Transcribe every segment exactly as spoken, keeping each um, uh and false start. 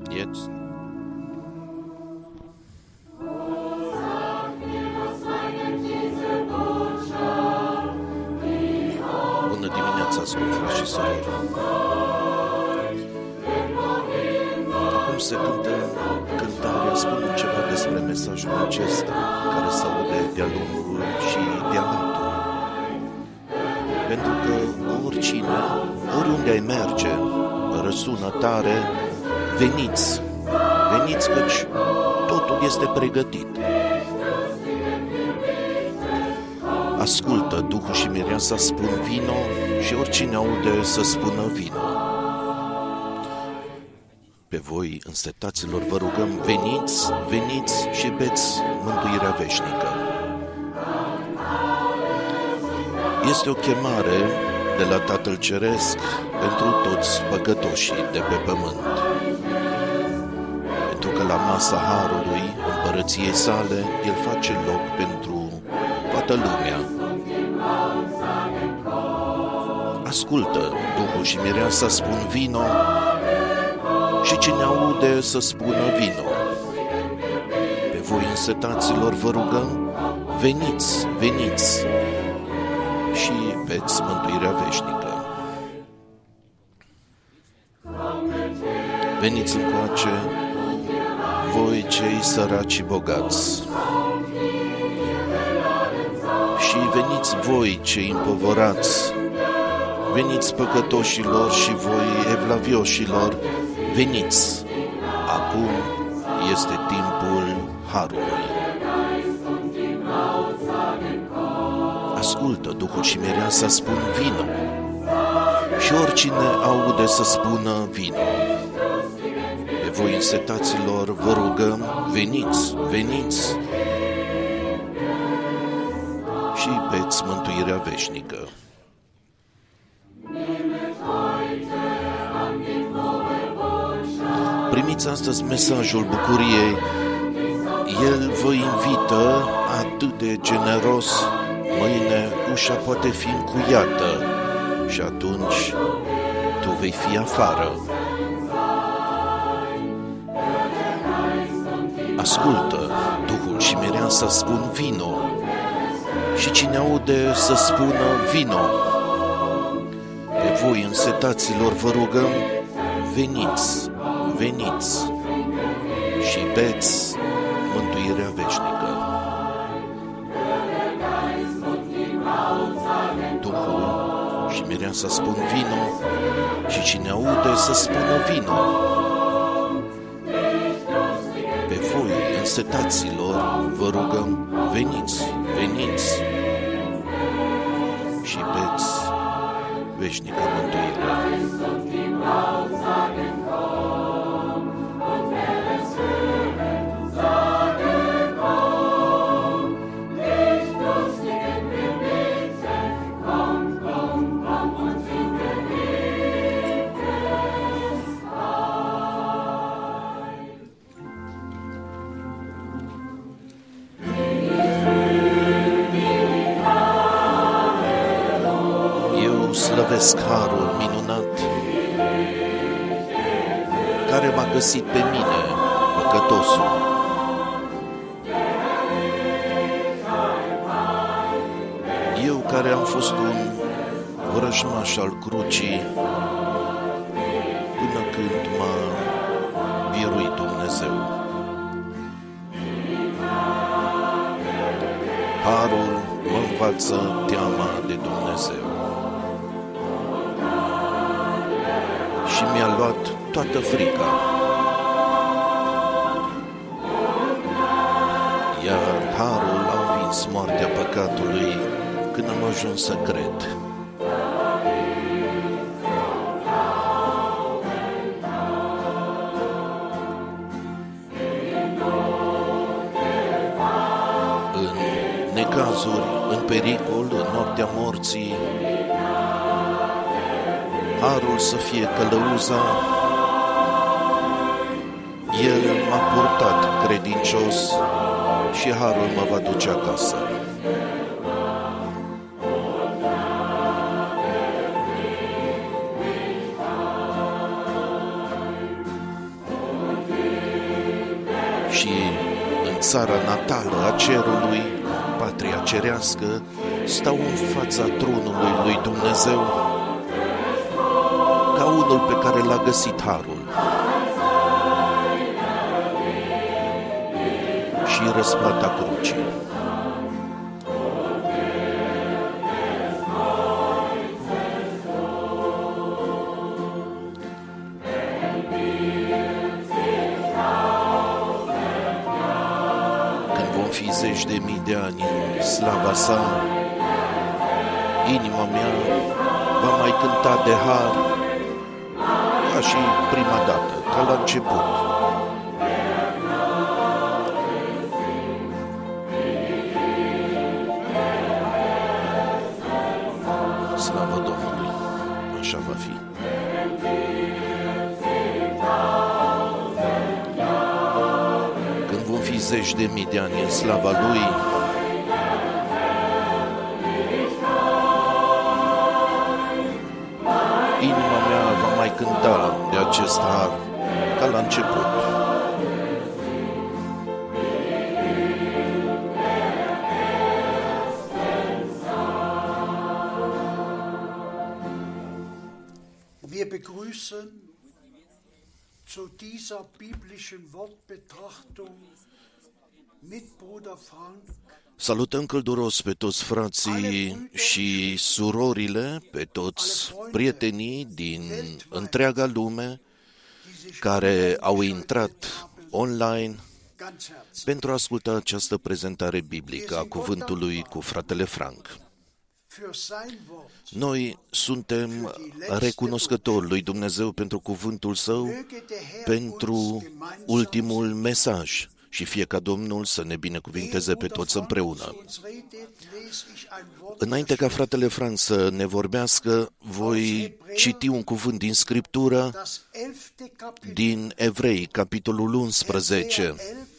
Jetzt. Bună dimineața, ascult, frați și surori. Acum se cântă cântarea, spune ceva despre mesajul acesta, care se aude de-a lungul și de-a latul. Pentru că oricine, oriunde ai merge, răsună tare, veniți, veniți căci totul este pregătit. Ascultă, Duhul și Mireasa spun vino și oricine aude să spună vino. Pe voi, înstetaților, vă rugăm, veniți, veniți și beți mântuirea veșnică. Este o chemare de la Tatăl Ceresc pentru toți păcătoșii de pe pământ. Pentru că la masa Harului, împărăției sale, El face loc pentru toată lumea. Ascultă, Duhul și Mireasa spun vino și cine aude să spună vino. Pe voi, însetaților, vă rugăm, veniți, veniți și veți mântuirea veșnică. Veniți încoace, voi cei săraci și bogați, și veniți voi cei împovorați, veniți păcătoșilor și voi evlavioșilor, veniți, acum este timpul Harului. Ascultă, Duhul și Mireasa spun vino și oricine aude să spună vino. Pe voi, însetaților, vă rugăm, veniți, veniți și beți mântuirea veșnică. Primiți astăzi mesajul bucuriei. El vă invită atât de generos. Mâine ușa poate fi încuiată și atunci tu vei fi afară. Ascultă, Duhul și Mireasa spun vino și cine aude să spună vino. Pe voi, însetaților, vă rugăm, veniți, veniți și beți mântuirea veșnică. Duhul și Mireasa spun vino și cine aude să spună vino. Pe voi, însetaților, vă rugăm, veniți, veniți și beți veșnică mântuire. Slăvesc harul minunat care m-a găsit pe mine, păcătosul. Eu care am fost un vrăjmaș al crucii până când m-a biruit Dumnezeu. Harul mă învață teama de Dumnezeu. Și mi-a luat toată frica. Iar harul a învins moartea păcatului când am ajuns să cred. În necazuri, în pericol, în noaptea morții, harul să fie călăuza, El m-a purtat credincios și harul mă va duce acasă. și în țara natală a cerului, patria cerească, stau în fața tronului lui Dumnezeu ca unul pe care l-a găsit harul și răsplata crucii. Fi zeci de mii de ani în slava sa, inima mea va mai cânta de har ca și prima dată, ca la început. Slavă Domnului, așa va fi. Zeci de mii de ani în slava Lui, inima mea va mai cânta de acest har ca la început. Wir begrüßen zu dieser biblischen Wortbetrachtung mit Bruder Frank. Salutăm călduros pe toți frații și surorile, pe toți prietenii din întreaga lume care au intrat online pentru a asculta această prezentare biblică a cuvântului cu fratele Frank. Noi suntem recunoscători lui Dumnezeu pentru cuvântul Său, pentru ultimul mesaj și fie ca Domnul să ne binecuvinteze pe toți împreună. Înainte ca fratele Frank să ne vorbească, voi citi un cuvânt din Scriptură, din Evrei, capitolul unsprezece.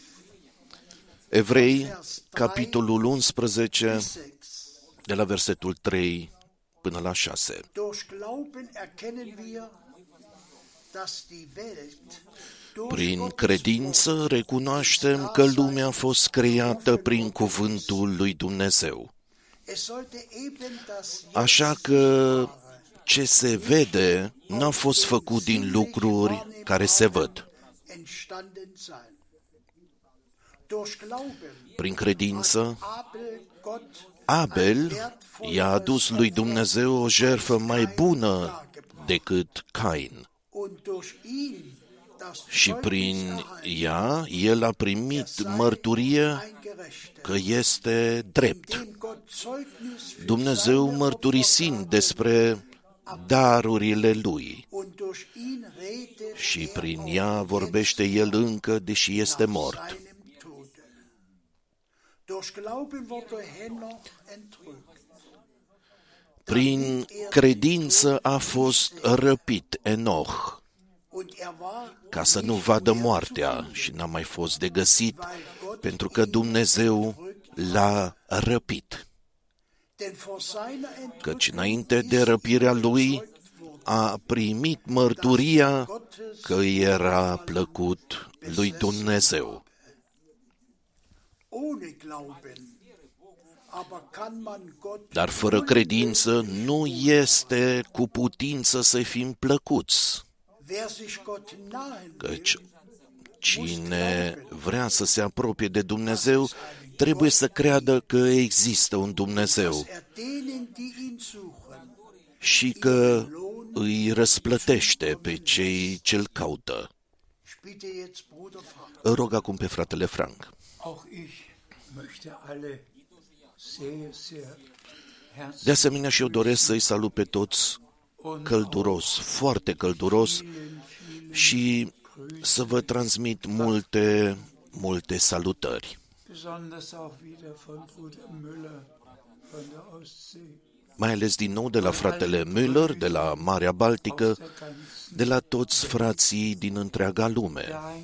Evrei, capitolul unsprezece, de la versetul trei până la șase. Prin credință recunoaștem că lumea a fost creată prin cuvântul lui Dumnezeu. Așa că ce se vede n-a fost făcut din lucruri care se văd. Prin credință, Abel i-a adus lui Dumnezeu o jertfă mai bună decât Cain. Și prin ea, el a primit mărturie că este drept. Dumnezeu mărturisind despre darurile lui. Și prin ea vorbește el încă, deși este mort. Prin credință a fost răpit Enoch, ca să nu vadă moartea, și n-a mai fost de găsit, pentru că Dumnezeu l-a răpit. Căci înainte de răpirea lui a primit mărturia că era plăcut lui Dumnezeu. Dar fără credință nu este cu putință să fim plăcuți. Căci cine vrea să se apropie de Dumnezeu trebuie să creadă că există un Dumnezeu și că îi răsplătește pe cei ce-L caută. Îl rog acum pe fratele Frank. De asemenea și eu doresc să-i salut pe toți călduros, foarte călduros, și să vă transmit multe, multe salutări. Mai ales din nou de la fratele Müller, de la Marea Baltică, de la toți frații din întreaga lume.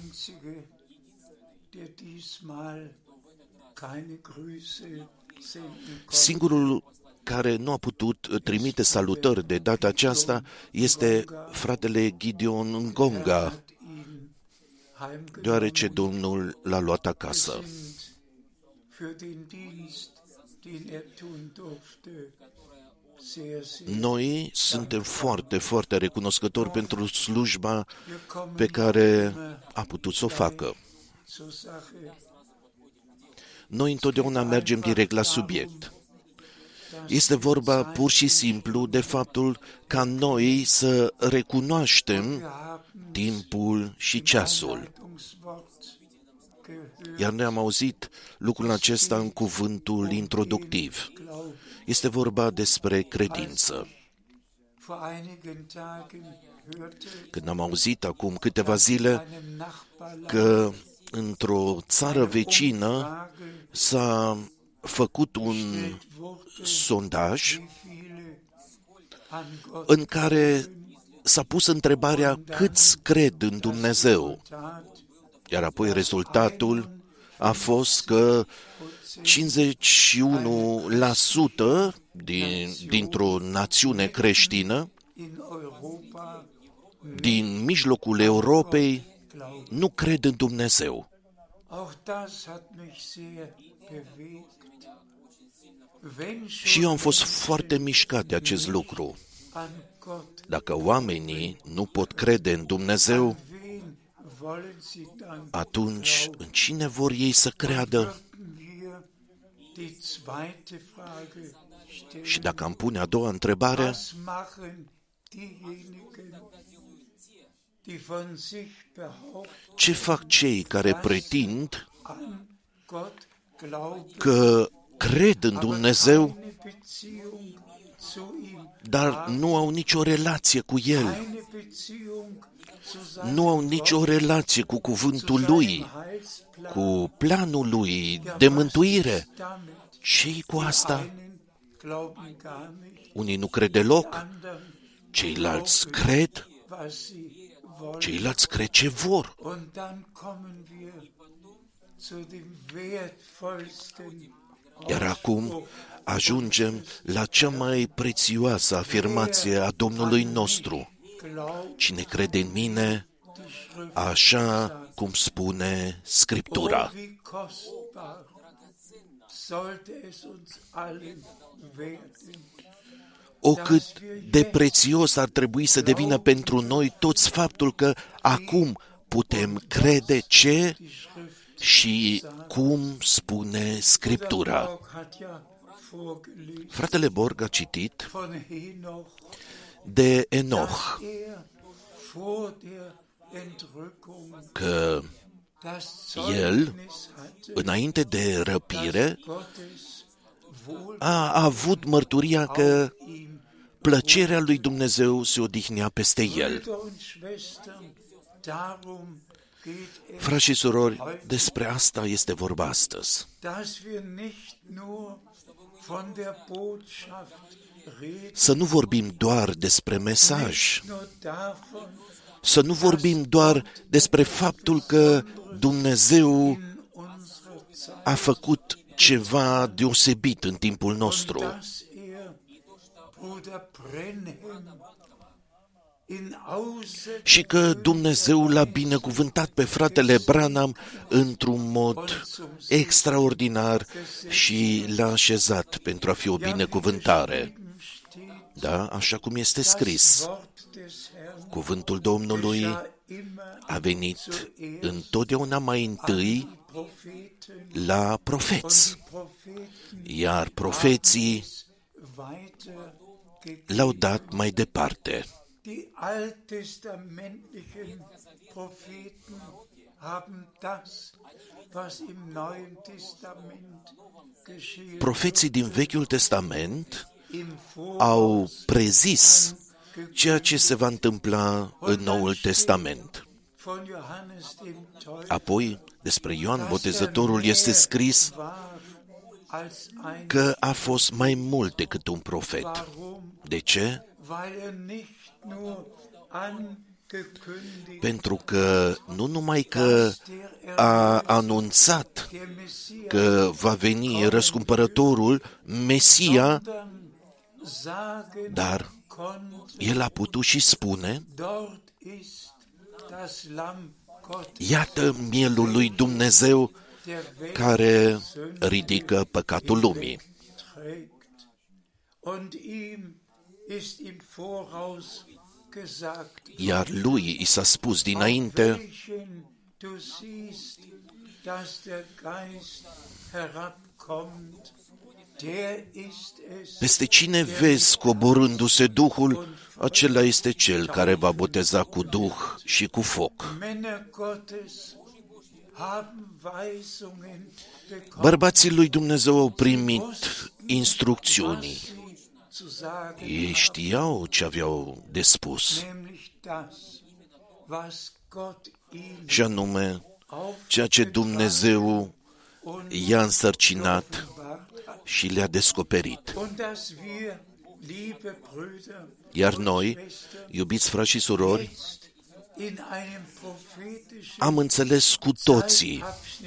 Singurul care nu a putut trimite salutări de data aceasta este fratele Gideon Ngonga, deoarece Domnul l-a luat acasă. Noi suntem foarte, foarte recunoscători pentru slujba pe care a putut să o facă. Noi întotdeauna mergem direct la subiect. Este vorba pur și simplu de faptul ca noi să recunoaștem timpul și ceasul. Iar noi am auzit lucrul acesta în cuvântul introductiv. Este vorba despre credință. Când am auzit acum câteva zile că într-o țară vecină s-a făcut un sondaj în care s-a pus întrebarea câți cred în Dumnezeu. Iar apoi rezultatul a fost că cincizeci și unu la sută din, dintr-o națiune creștină din mijlocul Europei nu cred în Dumnezeu. Și eu am fost foarte mișcat de acest lucru. Dacă oamenii nu pot crede în Dumnezeu, atunci în cine vor ei să creadă? Și dacă am pune a doua întrebare, ce fac cei care pretind că cred în Dumnezeu, dar nu au nicio relație cu El, nu au nicio relație cu cuvântul Lui, cu planul Lui de mântuire? Ce-i cu asta? Unii nu cred deloc, ceilalți cred, ceilalți cred ce vor. Iar acum ajungem la cea mai prețioasă afirmație a Domnului nostru. Cine crede în mine, așa cum spune Scriptura. O, cât de prețios ar trebui să devină pentru noi toți faptul că acum putem crede ce și cum spune Scriptura. Fratele Borg a citit de Enoch că el, înainte de răpire, a avut mărturia că plăcerea lui Dumnezeu se odihnea peste el. Frați și surori, despre asta este vorba astăzi. Să nu vorbim doar despre mesaj, să nu vorbim doar despre faptul că Dumnezeu a făcut ceva deosebit în timpul nostru, și că Dumnezeu l-a binecuvântat pe fratele Branham într-un mod extraordinar și l-a așezat pentru a fi o binecuvântare. Da, așa cum este scris, cuvântul Domnului a venit întotdeauna mai întâi la profeți, iar profeții l-au dat mai departe. Profeții din Vechiul Testament au prezis ceea ce se va întâmpla în Noul Testament. Apoi, despre Ioan Botezătorul este scris că a fost mai mult decât un profet. De ce? Pentru că nu numai că a anunțat că va veni răscumpărătorul, Mesia, dar el a putut și spune: Iată mielul lui Dumnezeu care ridică păcatul lumii. Iar lui i s-a spus dinainte: peste cine vezi coborându-se Duhul, acela este cel care va boteza cu Duh și cu foc. Bărbații lui Dumnezeu au primit instrucțiuni. Ei știau ce aveau de spus, și anume ceea ce Dumnezeu i-a însărcinat și le-a descoperit. Iar noi, iubiți frați și surori, am înțeles cu toții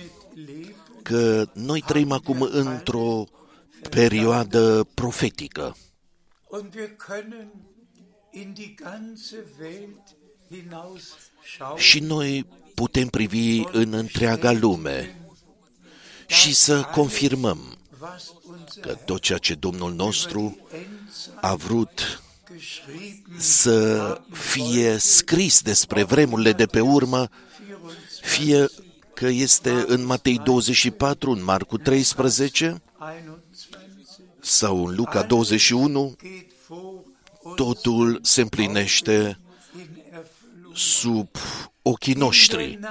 că noi trăim acum într-o perioadă profetică. Și noi putem privi în întreaga lume și să confirmăm că tot ceea ce Domnul nostru a vrut să fie scris despre vremurile de pe urmă, fie că este în Matei douăzeci și patru, în Marcu treisprezece sau în Luca douăzeci și unu, totul se împlinește sub ochii noștri.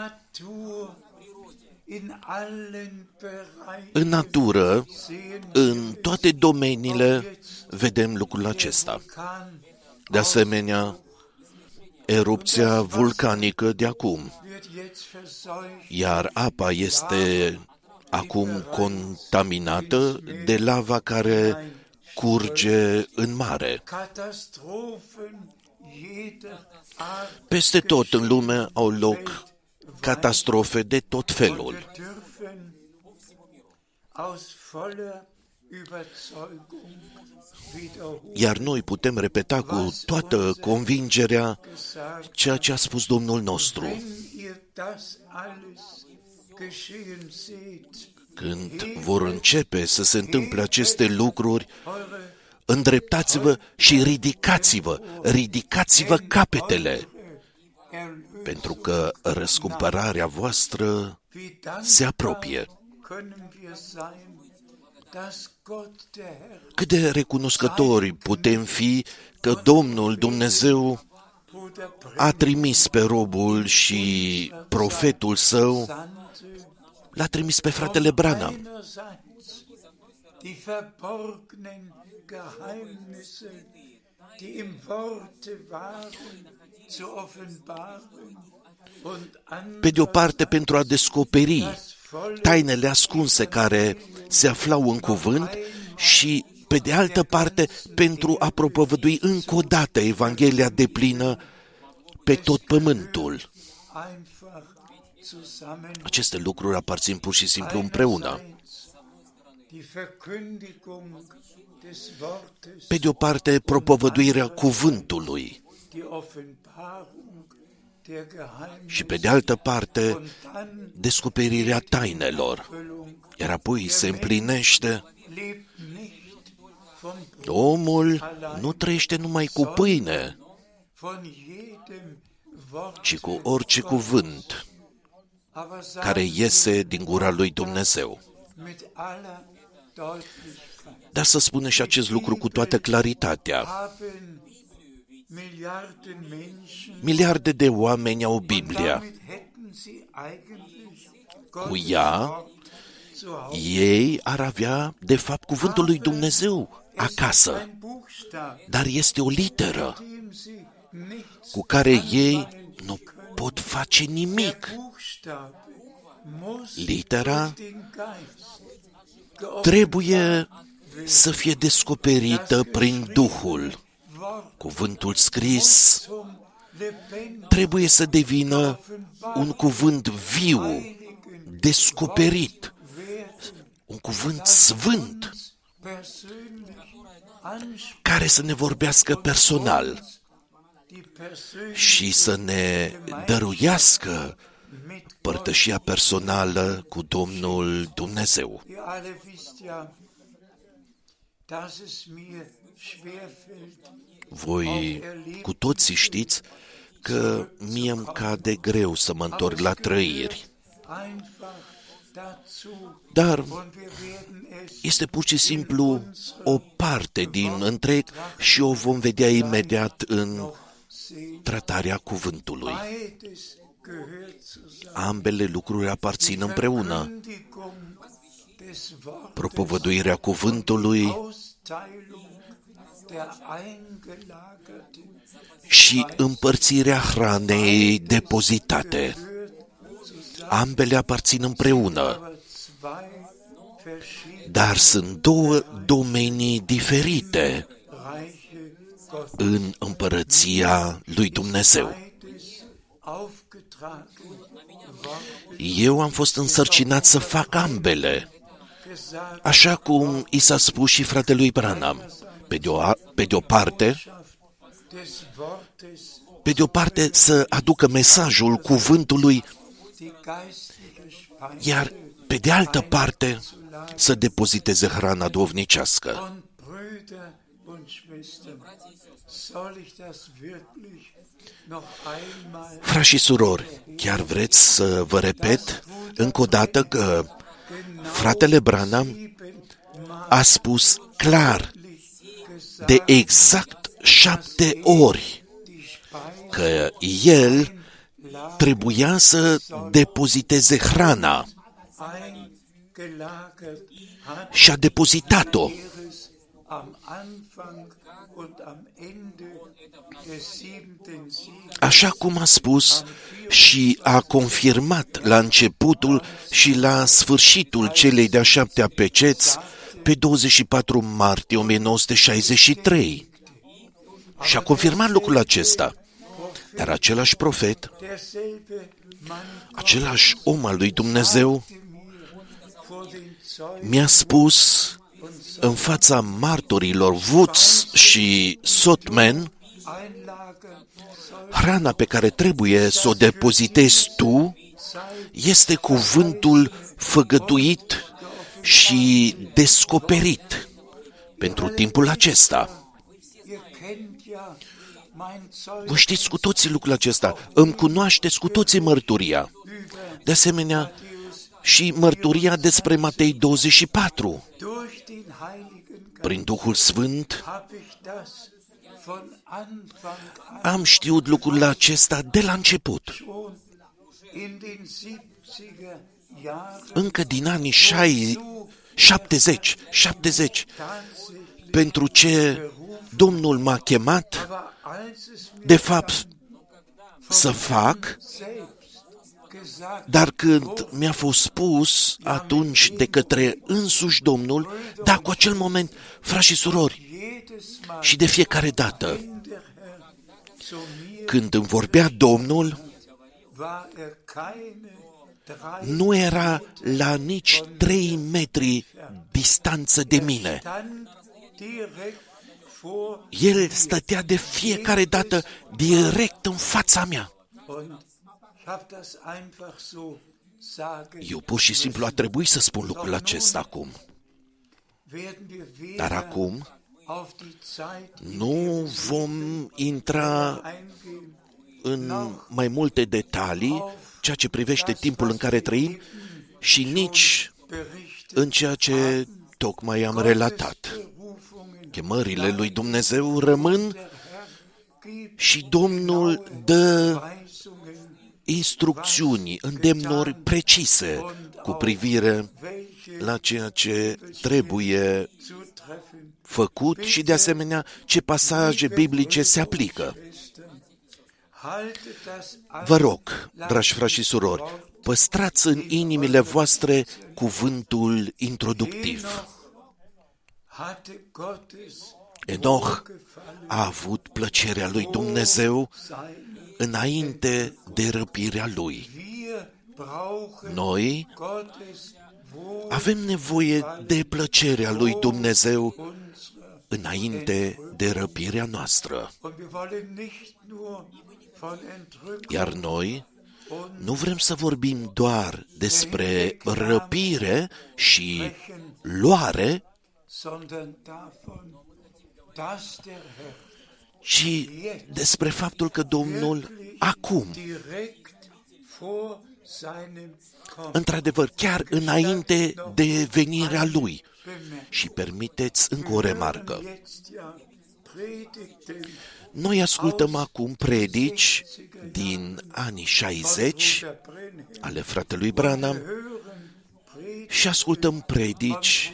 În natură, în toate domeniile, vedem lucrul acesta. De asemenea, erupția vulcanică de acum, iar apa este acum contaminată de lava care curge în mare. Peste tot în lume au loc catastrofe de tot felul. Iar noi putem repeta cu toată convingerea ceea ce a spus Domnul nostru. Când vor începe să se întâmple aceste lucruri, îndreptați-vă și ridicați-vă, ridicați-vă capetele, pentru că răscumpărarea voastră se apropie. Cât de recunoscători putem fi că Domnul Dumnezeu a trimis pe robul și profetul său, l-a trimis pe fratele Branham. Pe de o parte, pentru a descoperi tainele ascunse care se aflau în cuvânt și, pe de altă parte, pentru a propovădui încă o dată Evanghelia deplină pe tot pământul. Aceste lucruri aparțin pur și simplu împreună. Pe de o parte, propovăduirea cuvântului și, pe de altă parte, descoperirea tainelor. Iar apoi se împlinește: omul nu trăiește numai cu pâine, ci cu orice cuvânt care iese din gura lui Dumnezeu. Dar să spunem și acest lucru cu toată claritatea. Miliarde de oameni au Biblia. Cu ea, ei ar avea, de fapt, cuvântul lui Dumnezeu acasă. Dar este o literă cu care ei nu pot face nimic. Litera trebuie să fie descoperită prin Duhul. Cuvântul scris trebuie să devină un cuvânt viu, descoperit, un cuvânt sfânt, care să ne vorbească personal și să ne dăruiască părtășia personală cu Domnul Dumnezeu. Voi cu toții știți că mie îmi cade greu să mă întorc la trăiri. Dar este pur și simplu o parte din întreg și o vom vedea imediat în tratarea cuvântului. Ambele lucruri aparțin împreună. Propovăduirea cuvântului și împărțirea hranei depozitate. Ambele aparțin împreună, dar sunt două domenii diferite în împărăția lui Dumnezeu. Eu am fost însărcinat să fac ambele, așa cum i s-a spus și fratelui Branham. Pe de o, pe de o parte, pe de o parte să aducă mesajul cuvântului, iar pe de altă parte să depoziteze hrana duhovnicească. Frați și surori, chiar vreți să vă repet încă o dată că fratele Branham a spus clar, de exact șapte ori, că el trebuia să depoziteze hrana și a depozitat-o. Așa cum a spus și a confirmat la începutul și la sfârșitul celei de-a șaptea peceți pe douăzeci și patru martie o mie nouă sute șaizeci și trei. Și a confirmat lucrul acesta. Dar același profet, același om al lui Dumnezeu, mi-a spus în fața martorilor Woods și Sotman, hrana pe care trebuie să o depozitezi tu este cuvântul făgăduit și descoperit pentru timpul acesta. Vă știți cu toții lucrul acesta, îmi cunoașteți cu toții mărturia. De asemenea, și mărturia despre Matei douăzeci și patru. Prin Duhul Sfânt am știut lucrul acesta de la început. Încă din anii șaptezeci, șaptezeci, pentru ce Domnul m-a chemat, de fapt, să fac, dar când mi-a fost spus atunci de către însuși Domnul, da, cu acel moment, frați și surori, și de fiecare dată, când îmi vorbea Domnul, nu era la nici trei metri distanță de mine. El stătea de fiecare dată direct în fața mea. Eu pur și simplu a trebuit să spun lucrul acesta acum. Dar acum nu vom intra în mai multe detalii, ceea ce privește timpul în care trăim și nici în ceea ce tocmai am relatat. Chemările lui Dumnezeu rămân și Domnul dă instrucțiuni, îndemnuri precise cu privire la ceea ce trebuie făcut și, de asemenea, ce pasaje biblice se aplică. Vă rog, dragi frați și surori, păstrați în inimile voastre cuvântul introductiv. Enoch a avut plăcerea lui Dumnezeu înainte de răpirea lui. Noi avem nevoie de plăcerea lui Dumnezeu înainte de răpirea noastră. Iar noi Nu vrem să vorbim doar despre răpire și luare, ci despre faptul că Domnul acum, într-adevăr, chiar înainte de venirea Lui, și permiteți încă o remarcă. Noi ascultăm acum predici din anii șaizeci ale fratelui Branham și ascultăm predici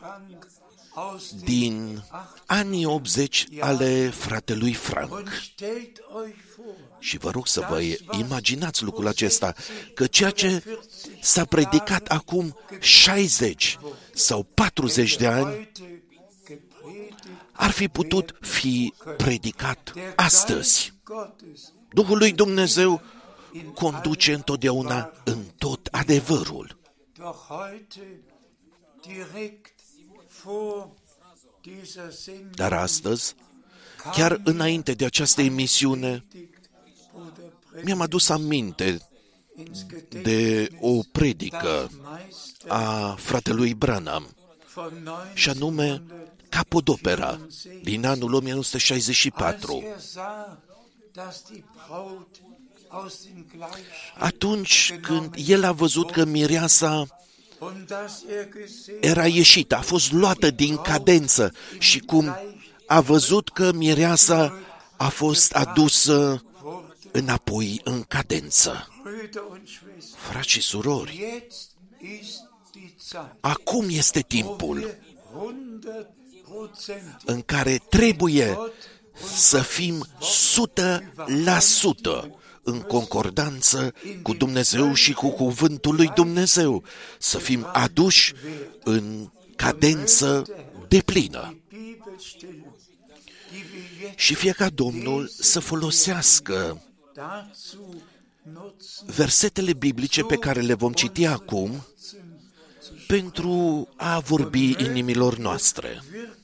din anii optzeci ale fratelui Frank. Și vă rog să vă imaginați lucrul acesta, că ceea ce s-a predicat acum șaizeci sau patruzeci de ani ar fi putut fi predicat astăzi. Duhul lui Dumnezeu conduce întotdeauna în tot adevărul. Dar astăzi, chiar înainte de această emisiune, mi-am adus aminte de o predică a fratelui Branham, și anume Capodopera, din anul o mie nouă sute șaizeci și patru. Atunci când el a văzut că mireasa era ieșită, a fost luată din cadență și cum a văzut că mireasa a fost adusă înapoi în cadență. Frați și surori, acum este timpul în care trebuie să fim o sută la sută în concordanță cu Dumnezeu și cu cuvântul lui Dumnezeu, să fim aduși în cadență deplină. Și fie ca Domnul să folosească versetele biblice pe care le vom citi acum pentru a vorbi inimilor noastre.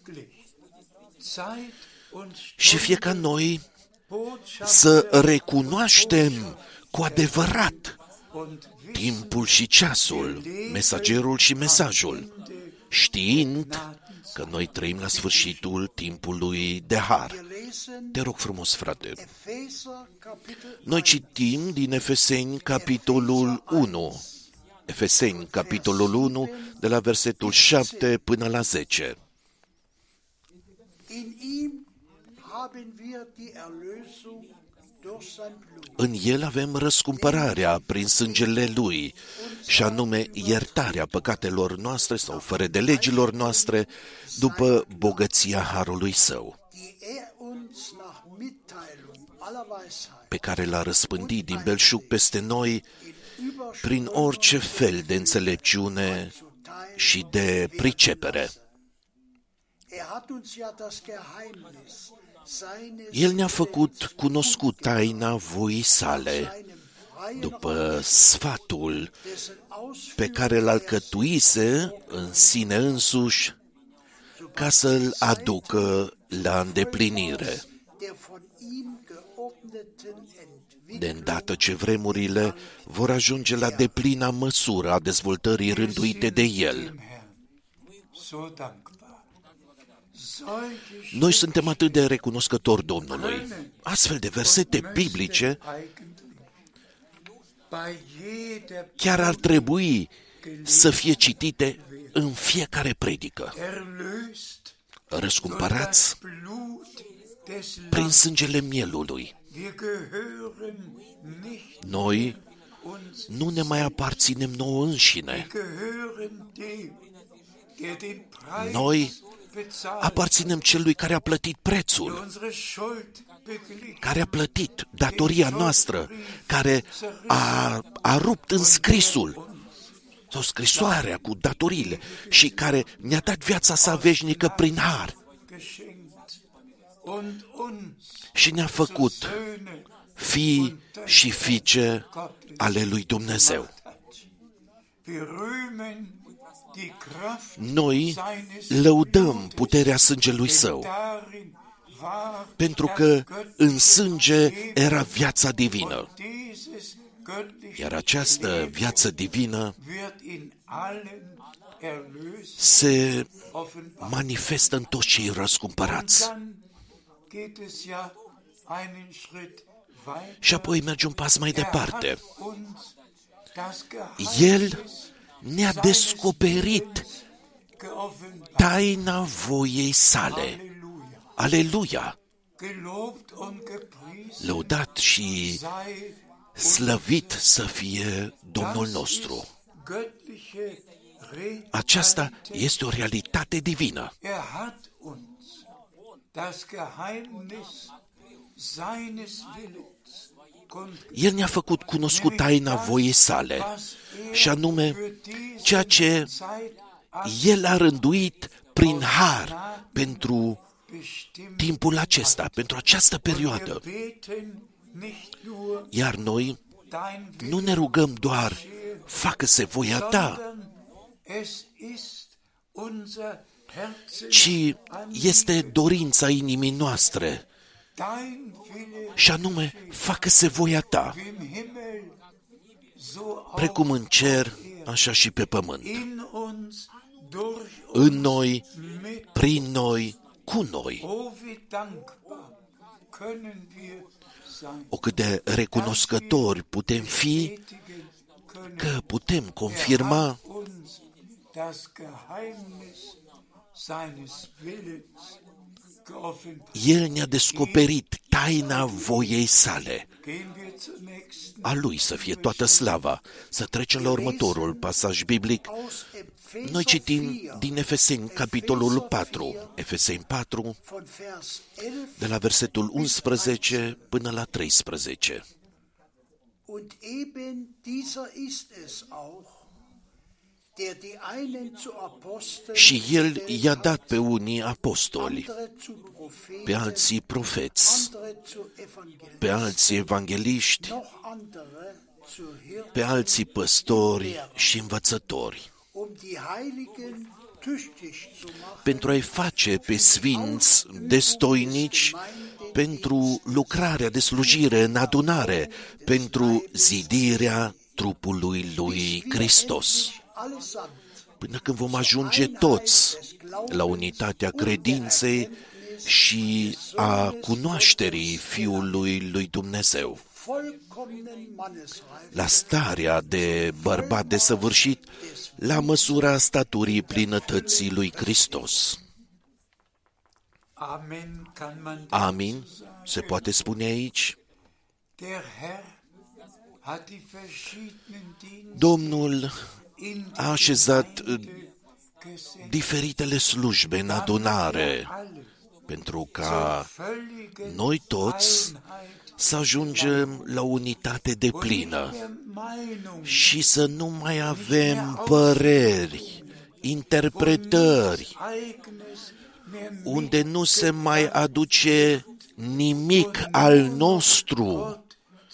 Și fie ca noi să recunoaștem cu adevărat timpul și ceasul, mesagerul și mesajul, știind că noi trăim la sfârșitul timpului de har. Te rog frumos, frate. Noi citim din Efeseni, capitolul unu. Efeseni, capitolul unu, de la versetul șapte până la zece. În El avem răscumpărarea prin sângele Lui, și anume iertarea păcatelor noastre sau fără de legilor noastre, după bogăția harului Său, pe care l-a răspândit din belșug peste noi, prin orice fel de înțelepciune și de pricepere. El ne-a făcut cunoscut taina voii sale, după sfatul pe care l-a alcătuise în sine însuși, ca să-l aducă la îndeplinire. De îndată ce vremurile vor ajunge la deplina măsură a dezvoltării rânduite de El. Noi suntem atât de recunoscători Domnului. Astfel de versete biblice chiar ar trebui să fie citite în fiecare predică. Răscumpărați prin sângele mielului. Noi nu ne mai aparținem nouă înșine. Noi aparținem celui care a plătit prețul, care a plătit datoria noastră, care a, a rupt înscrisul sau scrisoarea cu datoriile și care ne-a dat viața sa veșnică prin har și ne-a făcut fii și fiice ale lui Dumnezeu. Noi lăudăm puterea sângelui Său, pentru că în sânge era viața divină. Iar această viață divină se manifestă în toți cei răscumpărați. Și apoi merge un pas mai departe. El ne-a descoperit taina voiei sale. Aleluia! Lăudat și slăvit să fie Domnul nostru. Aceasta este o realitate divină. El ne-a făcut cunoscut taina voiei sale, și anume ceea ce El a rânduit prin har pentru timpul acesta, pentru această perioadă. Iar noi nu ne rugăm doar, facă-se voia ta, ci este dorința inimii noastre, și anume, facă-se voia ta, precum în cer, așa și pe pământ. În noi, prin noi, cu noi. O, cât de recunoscători putem fi că putem confirma El ne-a descoperit taina voiei sale. A Lui să fie toată slava. Să trecem la următorul pasaj biblic. Noi citim din Efeseni, capitolul patru, Efeseni patru, de la versetul unsprezece până la treisprezece. Și El i-a dat pe unii apostoli, pe alții profeți, pe alții evangeliști, pe alții păstori și învățători, pentru a-i face pe sfinți destoinici pentru lucrarea de slujire în adunare, pentru zidirea trupului lui Hristos, până când vom ajunge toți la unitatea credinței și a cunoașterii Fiului lui Dumnezeu, la starea de bărbat desăvârșit, la măsura staturii plinătății lui Hristos. Amin, se poate spune aici. Domnul a așezat diferitele slujbe în adunare, pentru ca noi toți să ajungem la unitate deplină și să nu mai avem păreri, interpretări, unde nu se mai aduce nimic al nostru,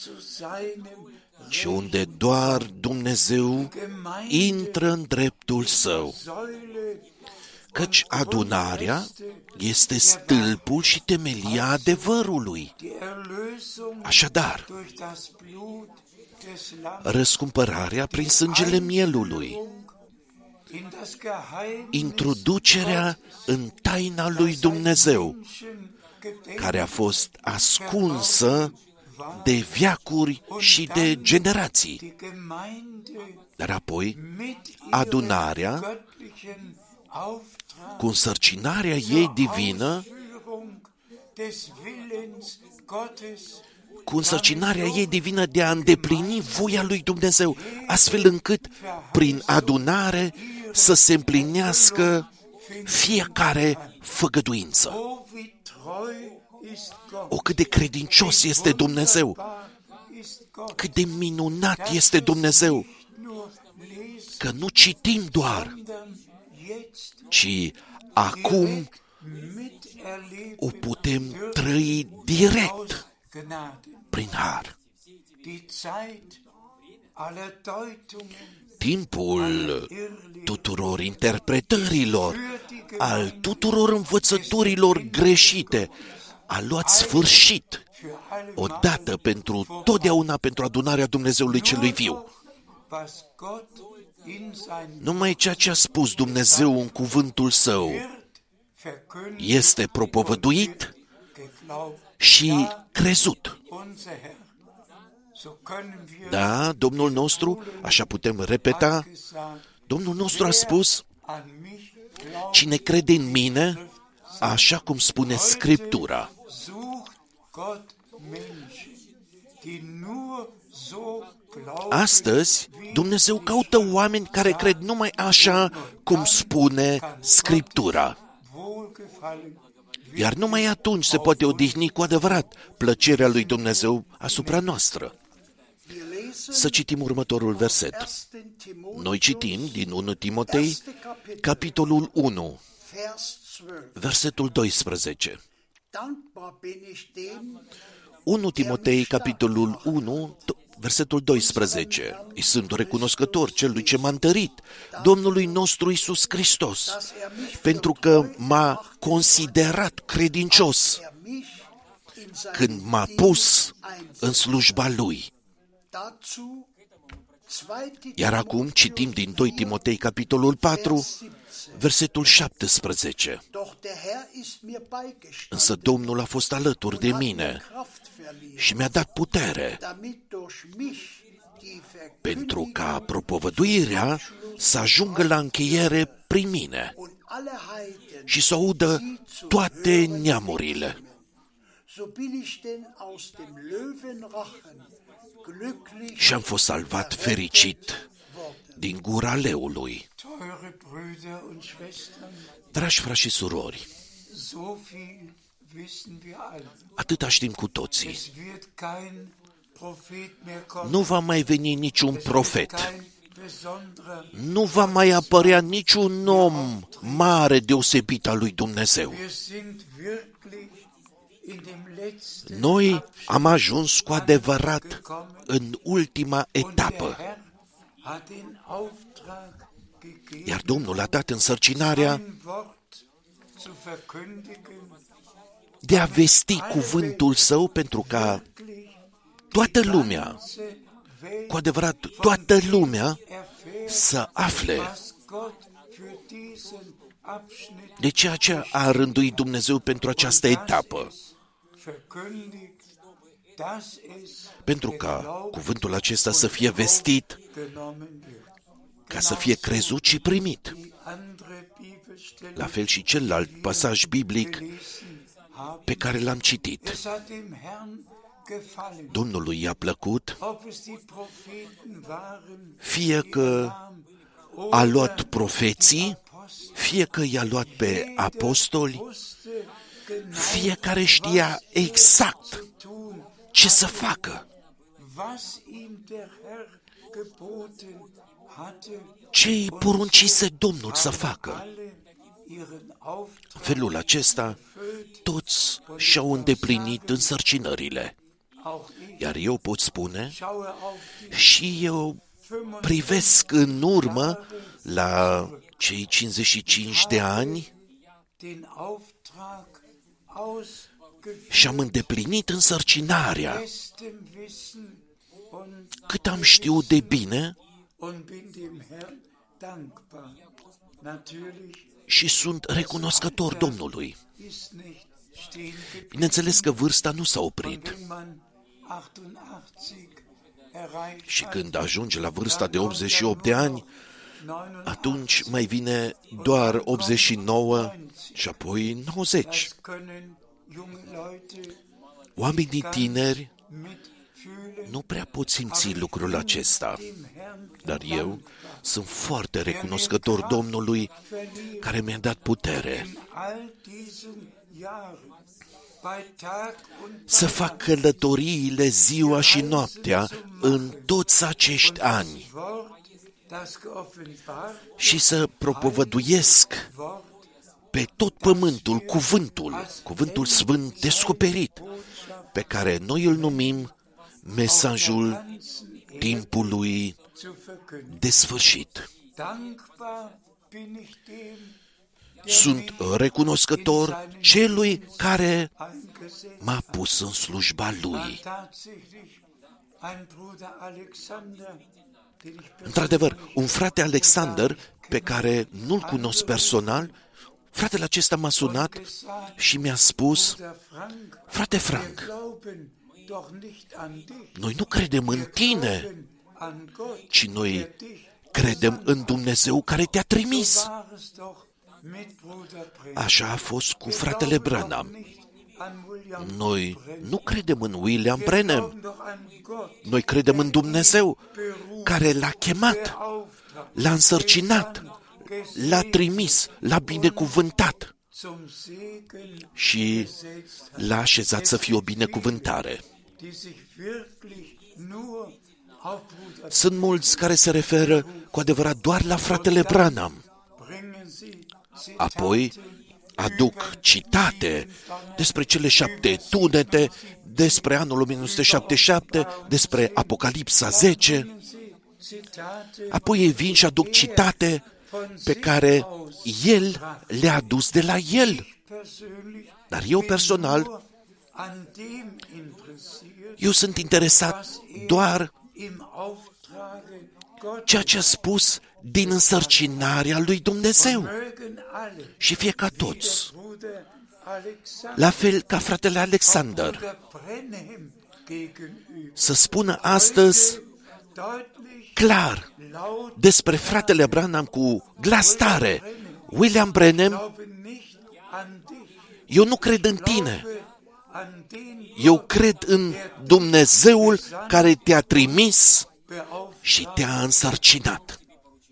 ci unde doar Dumnezeu intră în dreptul Său. Căci adunarea este stâlpul și temelia adevărului. Așadar, răscumpărarea prin sângele mielului, introducerea în taina lui Dumnezeu, care a fost ascunsă de veacuri și de generații. Dar apoi, adunarea, cu însărcinarea ei divină, cu însărcinarea ei divină de a îndeplini voia lui Dumnezeu, astfel încât, prin adunare, să se împlinească fiecare făgăduință. O, cât de credincios este Dumnezeu! Cât de minunat este Dumnezeu! Că nu citim doar, ci acum o putem trăi direct prin har. Timpul tuturor interpretărilor, al tuturor învățăturilor greșite, a luat sfârșit odată pentru totdeauna pentru adunarea Dumnezeului celui viu. Numai ceea ce a spus Dumnezeu în cuvântul Său este propovăduit și crezut. Da, Domnul nostru, așa putem repeta, Domnul nostru a spus, cine crede în mine, așa cum spune Scriptura. Astăzi, Dumnezeu caută oameni care cred numai așa cum spune Scriptura. Iar numai atunci se poate odihni cu adevărat plăcerea lui Dumnezeu asupra noastră. Să citim următorul verset. Noi citim din unu Timotei, capitolul unu, versetul doisprezece. unu Timotei, capitolul unu, versetul doisprezece. Îi sunt recunoscător celui ce m-a întărit, Domnului nostru Iisus Hristos, pentru că m-a considerat credincios când m-a pus în slujba Lui. Iar acum citim din doi Timotei, capitolul patru, versetul șaptesprezece. Însă Domnul a fost alături de mine și mi-a dat putere pentru ca propovăduirea să ajungă la încheiere prin mine și să audă toate neamurile. Și am fost salvat fericit din gura leului. Dragi frați și surori, atâta știm cu toții. Nu va mai veni niciun profet. Nu va mai apărea niciun om mare deosebit al lui Dumnezeu. Noi am ajuns cu adevărat în ultima etapă. Iar Domnul a dat însărcinarea de a vesti cuvântul Său pentru ca toată lumea, cu adevărat toată lumea, să afle de ceea ce a rânduit Dumnezeu pentru această etapă. Pentru ca cuvântul acesta să fie vestit, ca să fie crezut și primit. La fel și celălalt pasaj biblic pe care l-am citit. Domnului i-a plăcut, fie că a luat profeții, fie că i-a luat pe apostoli, fiecare știa exact ce să facă. Ce îi poruncise Domnul să facă. În felul acesta, toți și-au îndeplinit însărcinările. Iar eu pot spune, și eu privesc în urmă la cei cincizeci și cinci de ani și am îndeplinit însărcinarea cât am știut de bine și sunt recunoscător Domnului. Bineînțeles că vârsta nu s-a oprit. Și când ajunge la vârsta de optzeci și opt de ani, atunci mai vine doar optzeci și nouă și apoi nouăzeci. Oamenii tineri nu prea pot simți lucrul acesta, dar eu sunt foarte recunoscător Domnului care mi-a dat putere să fac călătoriile ziua și noaptea în toți acești ani și să propovăduiesc pe tot pământul cuvântul, cuvântul sfânt descoperit, pe care noi îl numim mesajul timpului de sfârșit. Sunt recunoscător celui care m-a pus în slujba lui. Într-adevăr, un frate Alexander, pe care nu-l cunosc personal, fratele acesta m-a sunat și mi-a spus: frate Frank, noi nu credem în tine, ci noi credem în Dumnezeu care te-a trimis. Așa a fost cu fratele Branham. Noi nu credem în William Branham. Noi credem în Dumnezeu care l-a chemat, l-a însărcinat, l-a trimis, l-a binecuvântat și l-a așezat să fie o binecuvântare. Sunt mulți care se referă cu adevărat doar la fratele Branham. Apoi aduc citate despre cele șapte tunete, despre anul o mie nouă sute șaptezeci și șapte, despre Apocalipsa zece. Apoi ei vin și aduc citate pe care el le-a adus de la el. Dar eu personal, eu sunt interesat doar ceea ce a spus din însărcinarea lui Dumnezeu. Și fie ca toți, la fel ca fratele Alexander, să spună astăzi clar despre fratele Branham cu glas tare: William Branham, eu nu cred în tine, eu cred în Dumnezeul care te-a trimis și te-a însărcinat.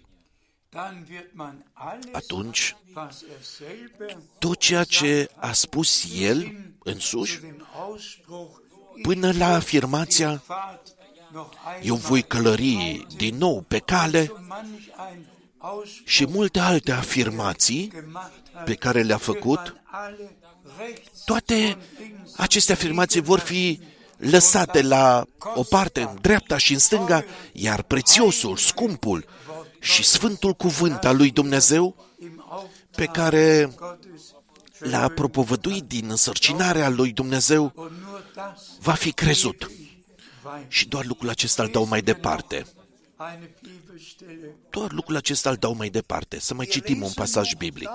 Atunci, tot ceea ce a spus el însuși, până la afirmația: eu voi călări din nou pe cale, și multe alte afirmații pe care le-a făcut, toate aceste afirmații vor fi lăsate la o parte, în dreapta și în stânga, iar prețiosul, scumpul și sfântul cuvânt al lui Dumnezeu, pe care l-a propovăduit din însărcinarea lui Dumnezeu, va fi crezut. Și doar lucrul acesta îl dau mai departe. Doar lucrul acesta îl dau mai departe. Să mai citim un pasaj biblic.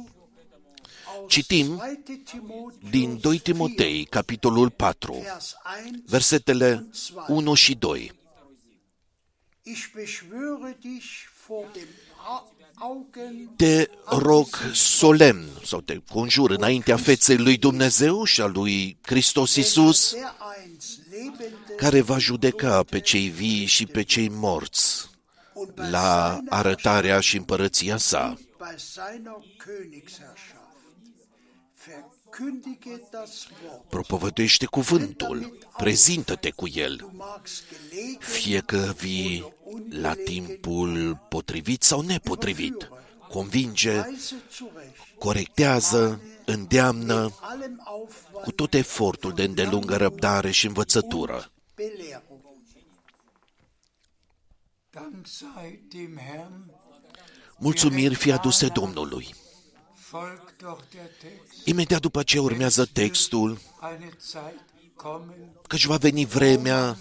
Citim din doi Timotei, capitolul patru, versetele unu și doi. Te rog solemn, sau te conjur înaintea feței lui Dumnezeu și a lui Hristos Iisus, care va judeca pe cei vii și pe cei morți la arătarea și împărăția sa. Propovăduiește cuvântul, prezintă-te cu el, fie că vii la timpul potrivit sau nepotrivit, convinge, corectează, îndeamnă cu tot efortul de îndelungă răbdare și învățătură. Mulțumiri fie aduse Domnului. Imediat după ce urmează textul, căci va veni vremea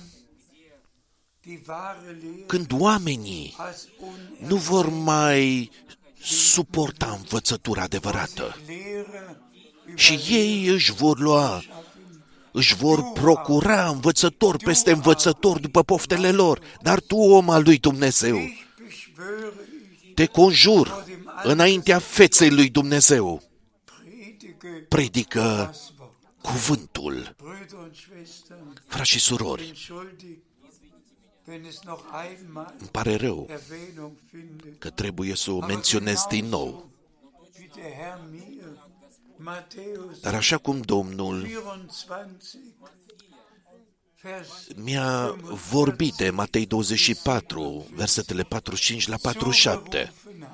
când oamenii nu vor mai suporta învățătura adevărată și ei își vor lua, își vor procura învățători peste învățători după poftele lor. Dar tu, om al lui Dumnezeu, te conjur înaintea feței lui Dumnezeu, predică cuvântul. Frați și surori, îmi pare rău că trebuie să o menționez din nou. Dar așa cum Domnul mi-a vorbit de Matei douăzeci și patru, versetele patruzeci și cinci la patruzeci și șapte,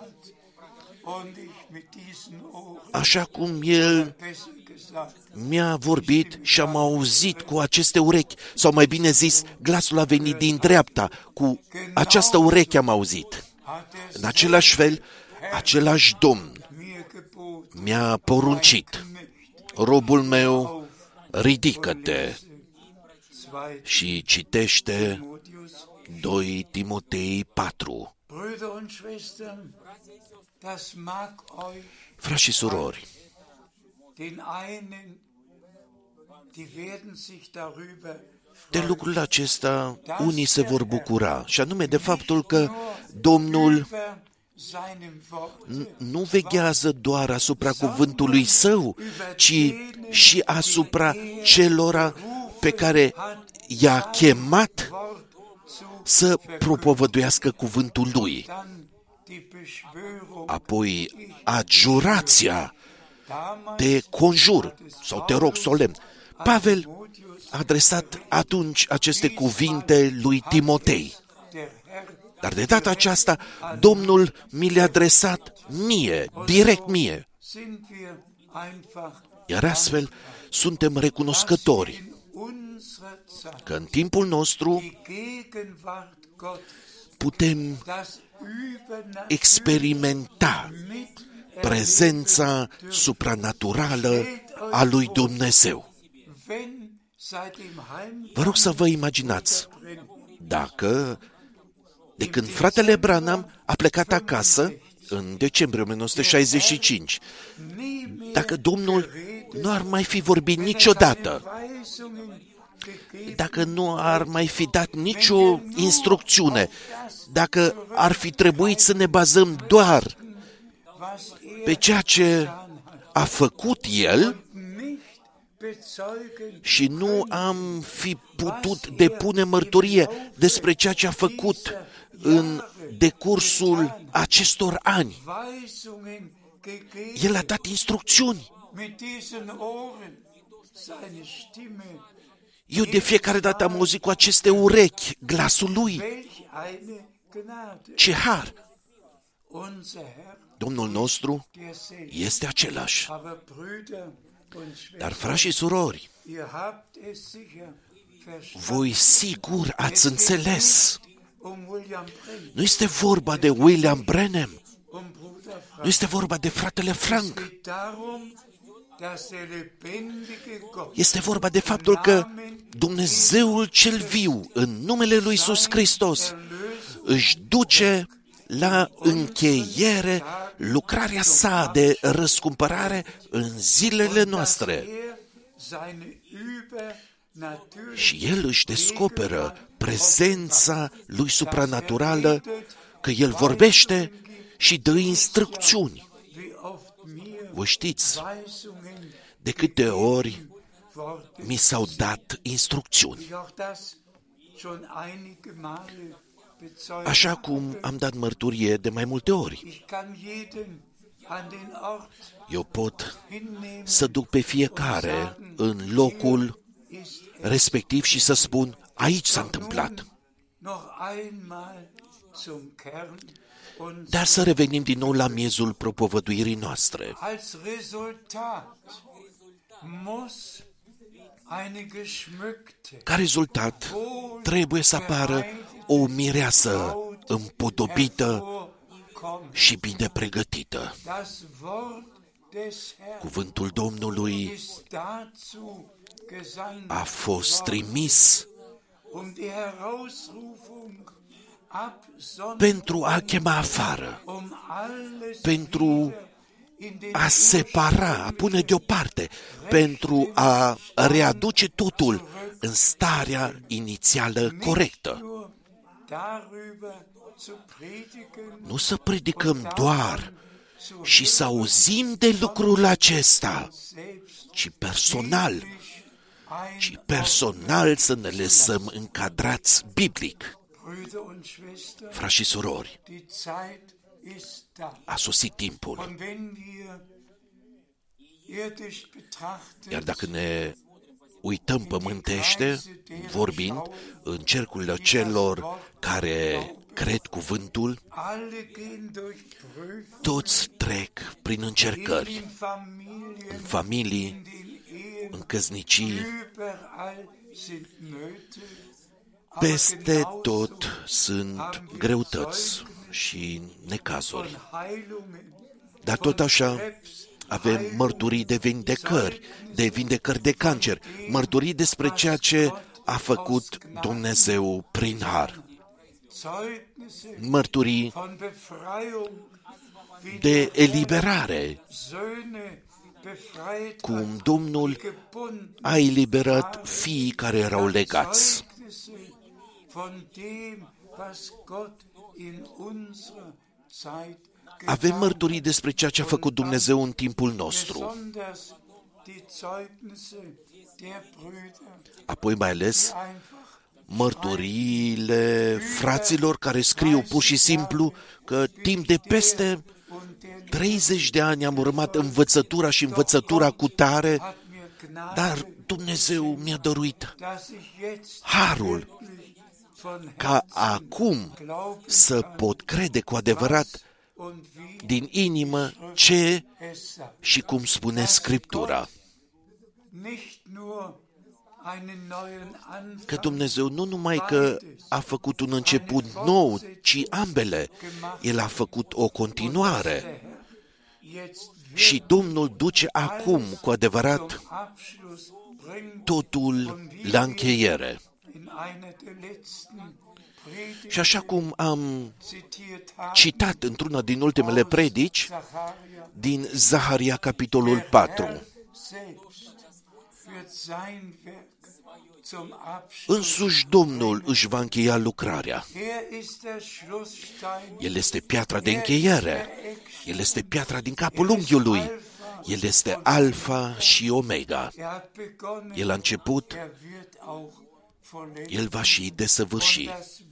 așa cum El mi-a vorbit și am auzit cu aceste urechi, sau mai bine zis, glasul a venit din dreapta, cu această ureche am auzit. În același fel, același Domn mi-a poruncit, robul meu, ridică-te și citește doi Timotei patru. Frați și surori, de lucrul acesta unii se vor bucura, și anume de faptul că Domnul nu veghează doar asupra cuvântului său, ci și asupra celora pe care i-a chemat să propovăduiască cuvântul lui. Apoi, adjurația, te conjur sau te rog solemn. Pavel a adresat atunci aceste cuvinte lui Timotei. Dar de data aceasta, Domnul mi le-a adresat mie, direct mie. Iar astfel, suntem recunoscători că în timpul nostru putem experimenta prezența supranaturală a lui Dumnezeu. Vă rog să vă imaginați, dacă de când fratele Branham a plecat acasă, în decembrie o mie nouă sute șaizeci și cinci, dacă Domnul nu ar mai fi vorbit niciodată, dacă nu ar mai fi dat nicio instrucțiune, dacă ar fi trebuit să ne bazăm doar pe ceea ce a făcut El și nu am fi putut depune mărturie despre ceea ce a făcut în decursul acestor ani. El a dat instrucțiuni. Eu de fiecare dată am auzit cu aceste urechi glasul lui. Ce har! Domnul nostru este același. Dar, frați și surori, voi sigur ați înțeles. Nu este vorba de William Branham. Nu este vorba de fratele Frank. Este vorba de faptul că Dumnezeul cel viu, în numele lui Iisus Hristos, își duce la încheiere lucrarea sa de răscumpărare în zilele noastre. Și El își descoperă prezența lui supranaturală, că El vorbește și dă instrucțiuni. Vă știți de câte ori mi s-au dat instrucțiuni. Așa cum am dat mărturie de mai multe ori. Eu pot să duc pe fiecare în locul respectiv și să spun, aici s-a întâmplat. Dar să revenim din nou la miezul propovăduirii noastre. Ca rezultat, trebuie să apară o mireasă împodobită și bine pregătită. Cuvântul Domnului a fost trimis pentru a chema afară, pentru a separa, a pune deoparte, pentru a readuce totul în starea inițială corectă. Nu să predicăm doar și să auzim de lucrul acesta, ci personal, ci personal să ne lăsăm încadrați biblic. Frați și surori, a sosit timpul. Iar dacă ne uităm pământește, vorbind, în cercurile celor care cred cuvântul, toți trec prin încercări, în familii, în căsnicii, peste tot sunt greutăți și necazuri. Dar tot așa avem mărturii de vindecări, de vindecări de cancer, mărturii despre ceea ce a făcut Dumnezeu prin har, mărturii de eliberare, cum Domnul a eliberat fiii care erau legați. Avem mărturii despre ceea ce a făcut Dumnezeu în timpul nostru. Apoi mai ales mărturiile fraților care scriu pur și simplu că timp de peste treizeci de ani am urmat învățătura și învățătura cu tare, dar Dumnezeu mi-a dăruit harul ca acum să pot crede cu adevărat din inimă ce și cum spune Scriptura. Că Dumnezeu nu numai că a făcut un început nou, ci ambele. El a făcut o continuare. Și Domnul duce acum cu adevărat totul la încheiere. Și așa cum am citat într-una din ultimele predici, din Zaharia, capitolul patru, însuși Domnul își va încheia lucrarea. El este piatra de încheiere. El este piatra din capul unghiului. El este Alfa și Omega. El a început, El va și desăvârși.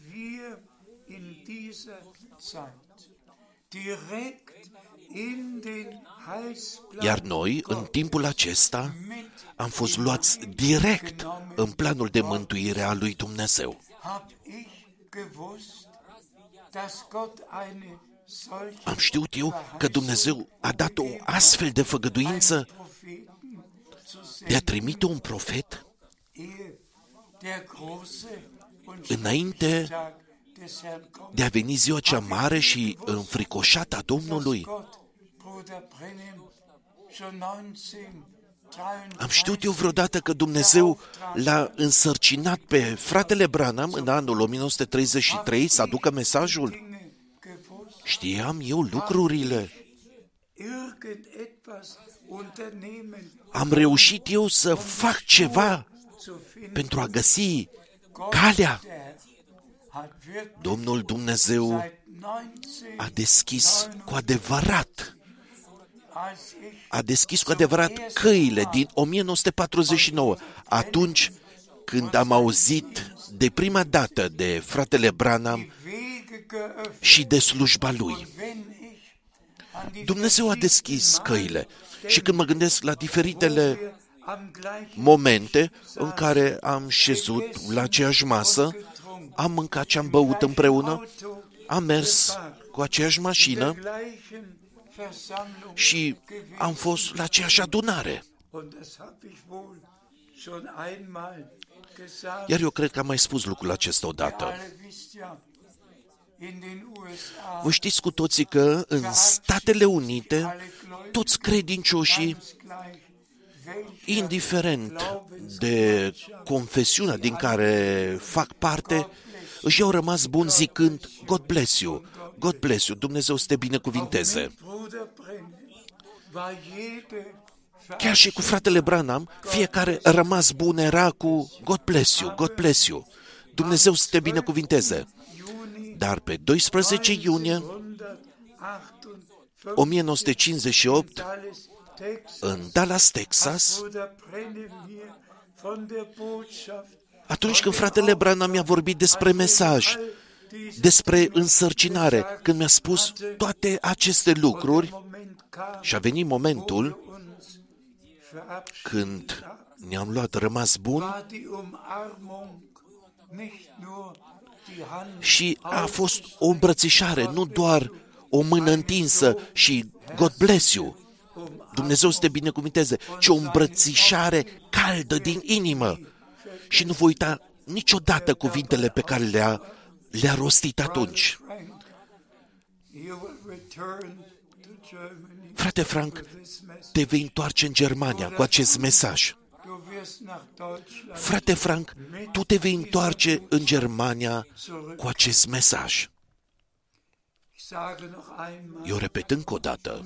Iar noi, în timpul acesta, am fost luați direct în planul de mântuire a lui Dumnezeu. Am știut eu că Dumnezeu a dat o astfel de făgăduință de a trimite un profet înainte de a veni ziua cea mare și înfricoșată a Domnului. Am știut eu vreodată că Dumnezeu l-a însărcinat pe fratele Branham în anul o mie nouă sute treizeci și trei să aducă mesajul? Știam eu lucrurile. Am reușit eu să fac ceva pentru a găsi calea. Domnul Dumnezeu a deschis cu adevărat, a deschis cu adevărat căile din o mie nouă sute patruzeci și nouă, atunci când am auzit de prima dată de fratele Branham și de slujba lui. Dumnezeu a deschis căile și când mă gândesc la diferitele momente în care am șezut la aceeași masă, am mâncat ce am băut împreună, am mers cu aceeași mașină și am fost la aceeași adunare. Iar eu cred că am mai spus lucrul acesta odată. Vă știți cu toții că în Statele Unite toți credincioșii, indiferent de confesiunea din care fac parte, își au rămas buni zicând God bless you, God bless you, Dumnezeu să te binecuvinteze. Chiar și cu fratele Branham, fiecare a rămas bun era cu God bless you, God bless you, Dumnezeu să te binecuvinteze. Dar pe doisprezece iunie o mie nouă sute cincizeci și opt, în Dallas, Texas, atunci când fratele Branham mi-a vorbit despre mesaj, despre însărcinare, când mi-a spus toate aceste lucruri, și a venit momentul când ne-am luat rămas bun și a fost o îmbrățișare, nu doar o mână întinsă și God bless you, Dumnezeu să te binecuvinteze, ci o îmbrățișare caldă din inimă. Și nu voi uita niciodată cuvintele pe care le-a, le-a rostit atunci. Frate Frank, te vei întoarce în Germania cu acest mesaj. Frate Frank, tu te vei întoarce în Germania cu acest mesaj. Eu repet încă o dată.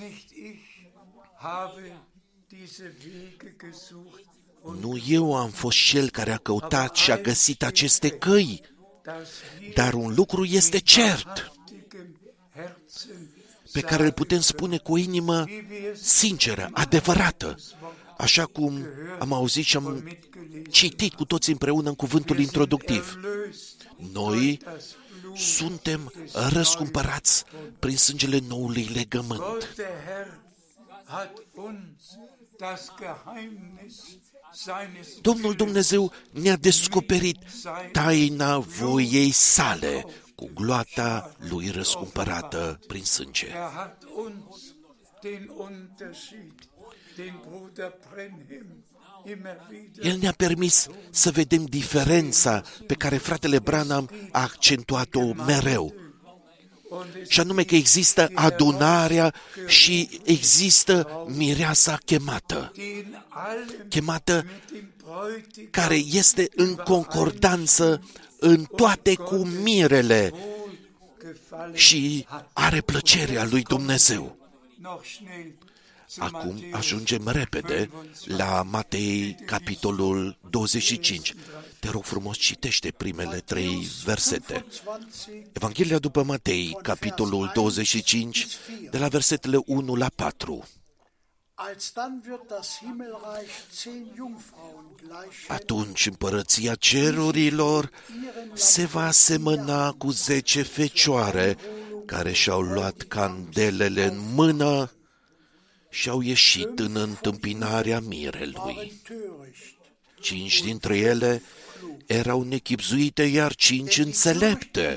Nu eu am fost cel care a căutat și a găsit aceste căi, dar un lucru este cert, pe care îl putem spune cu o inimă sinceră, adevărată, așa cum am auzit și am citit cu toți împreună în cuvântul introductiv. Noi suntem răscumpărați prin sângele noului legământ. Domnul Dumnezeu ne-a descoperit taina voiei sale cu gloata lui răscumpărată prin sânge. El ne-a permis să vedem diferența pe care fratele Branham a accentuat-o mereu. Și anume că există adunarea și există mireasa chemată. Chemată care este în concordanță în toate cu mirele și are plăcerea lui Dumnezeu. Acum ajungem repede la Matei, capitolul douăzeci și cinci. Te rog frumos, citește primele trei versete. Evanghelia după Matei, capitolul douăzeci și cinci, de la versetele unu la patru. Atunci împărăția cerurilor se va asemăna cu zece fecioare care și-au luat candelele în mână și au ieșit în întâmpinarea mirelui. Cinci dintre ele erau nechibzuite, iar cinci înțelepte.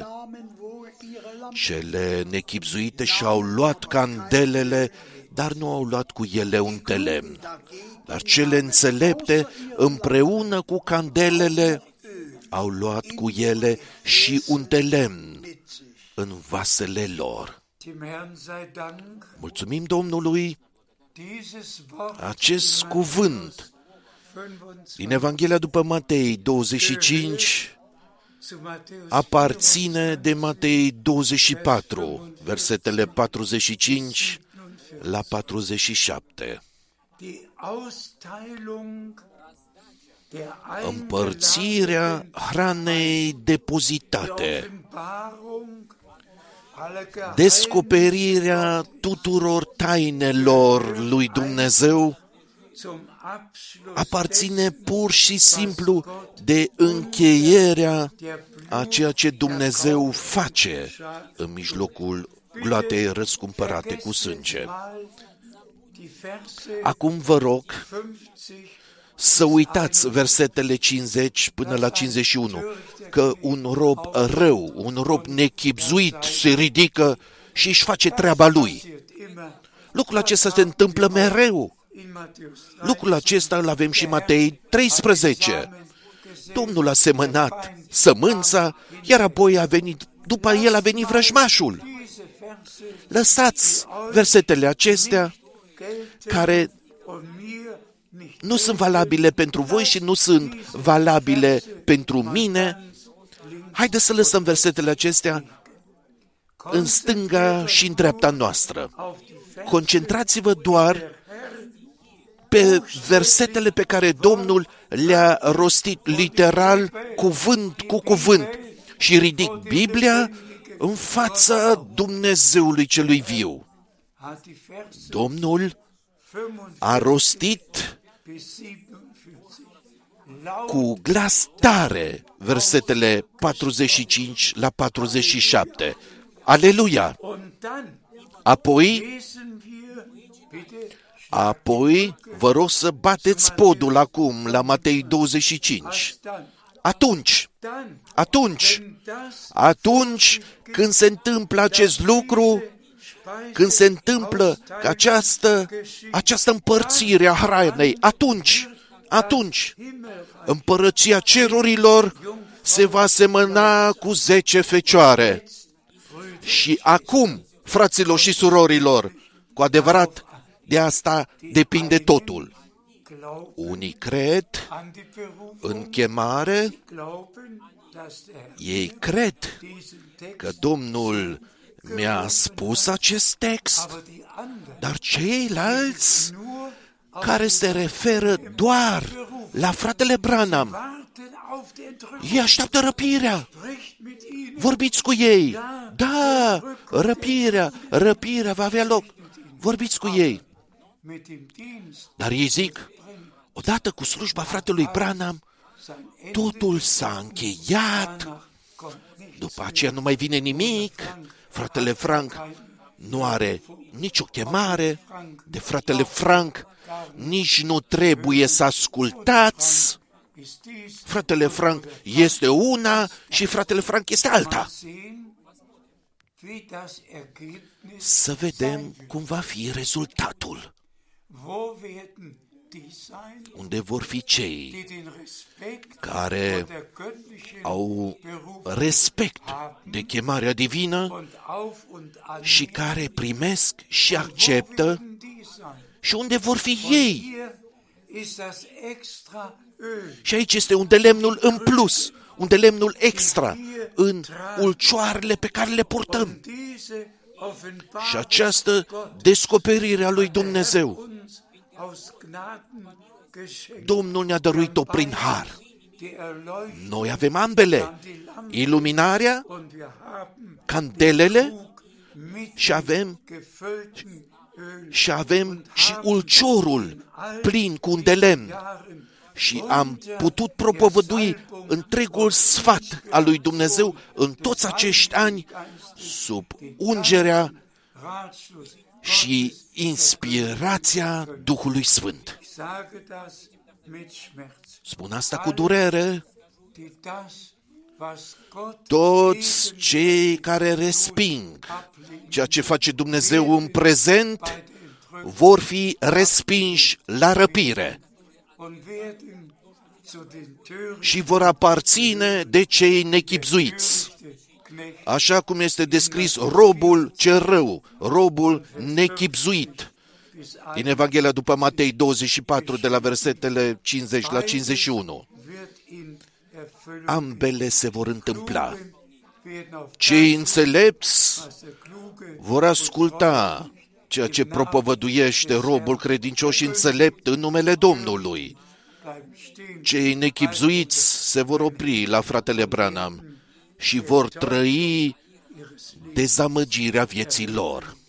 Cele nechibzuite și-au luat candelele, dar nu au luat cu ele un de lemn. Dar cele înțelepte, împreună cu candelele, au luat cu ele și un de lemn în vasele lor. Mulțumim Domnului! Acest cuvânt din Evanghelia după Matei douăzeci și cinci aparține de Matei douăzeci și patru, versetele patruzeci și cinci la patruzeci și șapte. Împărțirea hranei depozitate, descoperirea tuturor tainelor lui Dumnezeu aparține pur și simplu de încheierea a ceea ce Dumnezeu face în mijlocul gloatei răscumpărate cu sânge. Acum vă rog să uitați versetele cincizeci până la cincizeci și unu, că un rob rău, un rob nechibzuit se ridică și își face treaba lui. Lucrul acesta se întâmplă mereu. Lucrul acesta îl avem și în Matei treisprezece. Domnul a semănat sămânța, iar apoi a venit, după el a venit vrăjmașul. Lăsați versetele acestea care nu sunt valabile pentru voi și nu sunt valabile pentru mine. Haideți să lăsăm versetele acestea în stânga și în dreapta noastră. Concentrați-vă doar pe versetele pe care Domnul le-a rostit literal, cuvânt cu cuvânt, și ridic Biblia în fața Dumnezeului celui viu. Domnul a rostit cu glas tare versetele patruzeci și cinci la patruzeci și șapte. Aleluia! Apoi, apoi, vă rog să bateți podul acum la Matei douăzeci și cinci. Atunci, atunci, atunci când se întâmplă acest lucru, când se întâmplă această, această împărțire a hranei, atunci, atunci, împărăția cerurilor se va asemăna cu zece fecioare. Și acum, fraților și surorilor, Cu adevărat, de asta depinde totul. Unii cred în chemare, ei cred că Domnul mi-a spus acest text, dar ceilalți care se referă doar la fratele Branham, ei așteaptă răpirea. Vorbiți cu ei. Da, răpirea, răpirea va avea loc. Vorbiți cu ei. Dar ei zic, odată cu slujba fratelui Branham, totul s-a încheiat. După aceea nu mai vine nimic. Fratele Frank nu are nicio chemare. De fratele Frank nici nu trebuie să ascultați. Fratele Frank este una și fratele Frank este alta. Să vedem cum va fi rezultatul. Unde vor fi cei care au respect de chemarea divină și care primesc și acceptă, și unde vor fi ei. Și aici este unde lemnul în plus, unde lemnul extra, în ulcioarele pe care le purtăm. Și această descoperire a lui Dumnezeu, Domnul ne-a dăruit-o prin har. Noi avem ambele, iluminarea, candelele, și avem și avem și ulciorul plin cu un de lemn. Și am putut propovădui întregul sfat al lui Dumnezeu în toți acești ani sub ungerea și inspirația Duhului Sfânt. Spun asta cu durere. Toți cei care resping ceea ce face Dumnezeu în prezent vor fi respinși la răpire și vor aparține de cei nechibzuiți. Așa cum este descris robul cel rău, robul nechibzuit, din Evanghelia după Matei douăzeci și patru, de la versetele cincizeci la cincizeci și unu. Ambele se vor întâmpla. Cei înțelepți vor asculta ceea ce propovăduiește robul credincios și înțelept în numele Domnului. Cei nechibzuiți se vor opri la fratele Branham și vor trăi dezamăgirea vieții lor.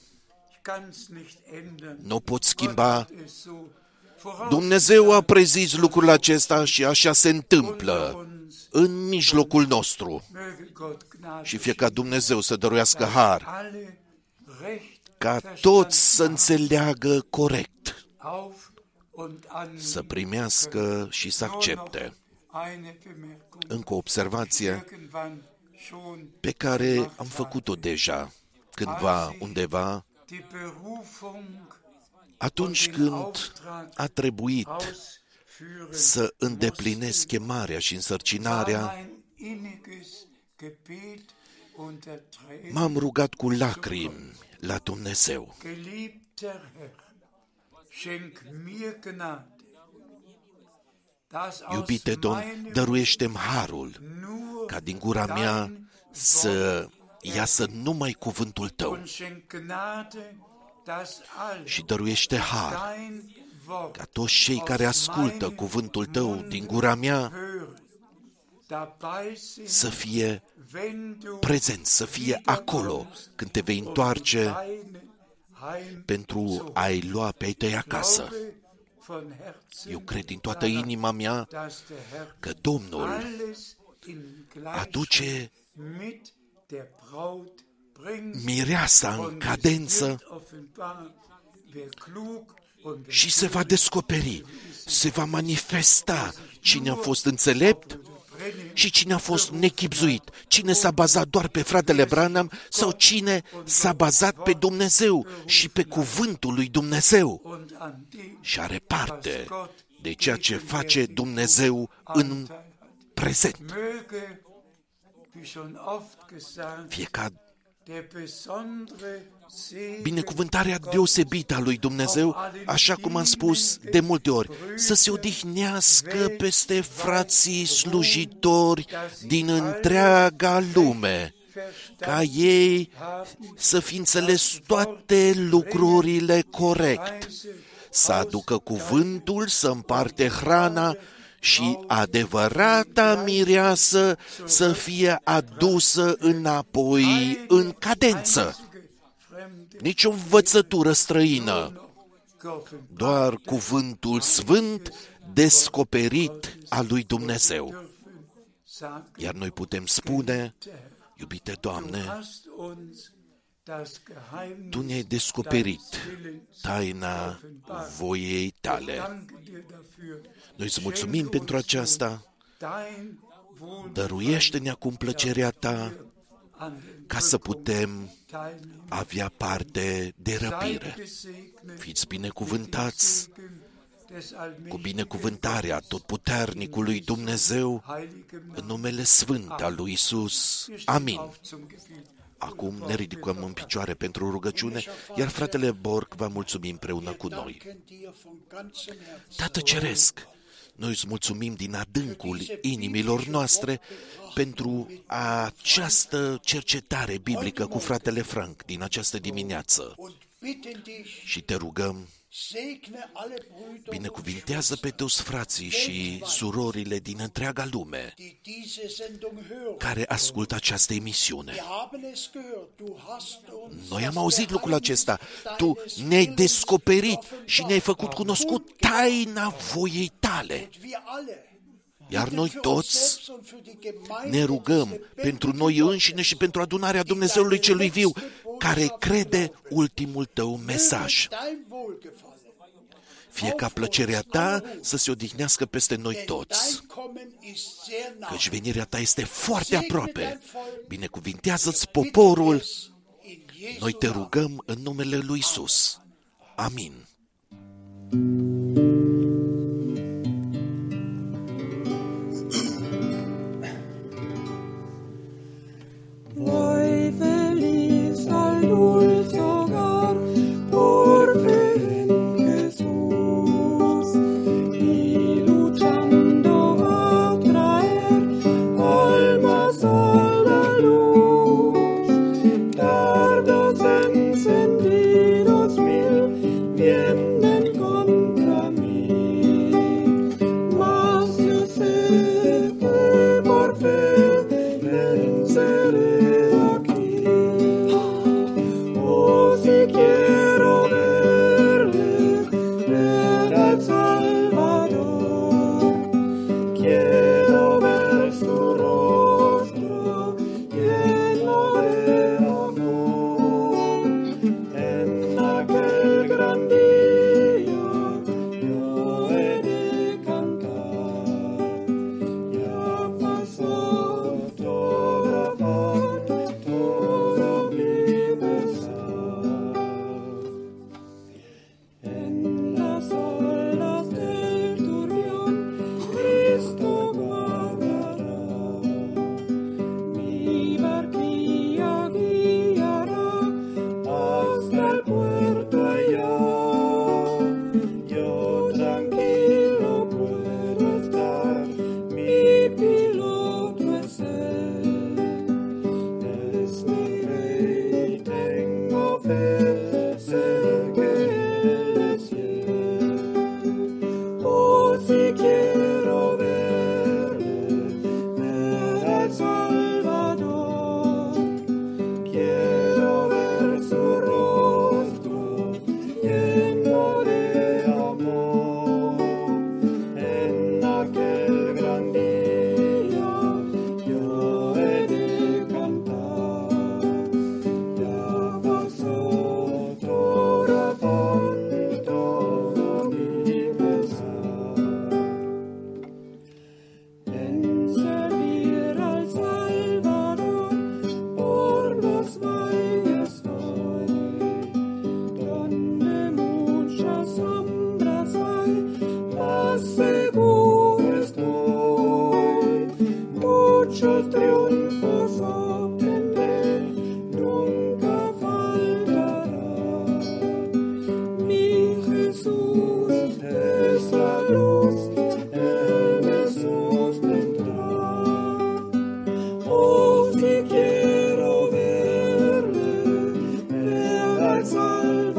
Nu pot schimba. Dumnezeu a prezis lucrul acesta și așa se întâmplă în mijlocul nostru. Și fie ca Dumnezeu să dăruiască har, ca toți să înțeleagă corect, să primească și să accepte. Încă o observație pe care am făcut-o deja cândva, undeva, atunci când a trebuit să îndeplinesc chemarea și însărcinarea, m-am rugat cu lacrimi la Dumnezeu. Iubite Domn, dăruiește-mi harul ca din gura mea să iasă numai cuvântul Tău. Și dăruiește har ca toți cei care ascultă cuvântul Tău din gura mea să fie prezenți, să fie acolo când Te vei întoarce pentru a-i lua pe ai Tăi acasă. Eu cred din toată inima mea că Domnul aduce mireasa în cadență și se va descoperi, se va manifesta cine a fost înțelept și cine a fost nechibzuit, cine s-a bazat doar pe fratele Branham sau cine s-a bazat pe Dumnezeu și pe cuvântul lui Dumnezeu și are parte de ceea ce face Dumnezeu în prezent. Fie ca binecuvântarea deosebită a lui Dumnezeu, așa cum am spus de multe ori, să se odihnească peste frații slujitori din întreaga lume, ca ei să fi înțeles toate lucrurile corect, să aducă cuvântul, să împarte hrana și adevărata mireasă să fie adusă înapoi în cadență. Nici o învățătură străină, doar cuvântul sfânt descoperit al lui Dumnezeu. Iar noi putem spune, iubite Doamne, Tu ne-ai descoperit taina voiei Tale. Noi îți mulțumim pentru aceasta. Dăruiește-ne acum plăcerea Ta ca să putem avea parte de răpire. Fiți binecuvântați cu binecuvântarea Totputernicului Dumnezeu în numele Sfânt al lui Iisus. Amin. Acum ne ridicăm în picioare pentru rugăciune, iar fratele Borg va mulțumi împreună cu noi. Tată Ceresc, noi îți mulțumim din adâncul inimilor noastre pentru această cercetare biblică cu fratele Frank din această dimineață. Și te rugăm, binecuvintează pe toți frații și surorile din întreaga lume care ascultă această emisiune. Noi am auzit lucrul acesta. Tu ne-ai descoperit și ne-ai făcut cunoscut taina voiei Tale. Iar noi toți ne rugăm pentru noi înșine și pentru adunarea Dumnezeului Celui Viu, care crede ultimul Tău mesaj. Fie ca plăcerea Ta să se odihnească peste noi toți, căci venirea Ta este foarte aproape. Binecuvintează-ți poporul. Noi te rugăm în numele lui Iisus. Amin. Calvary.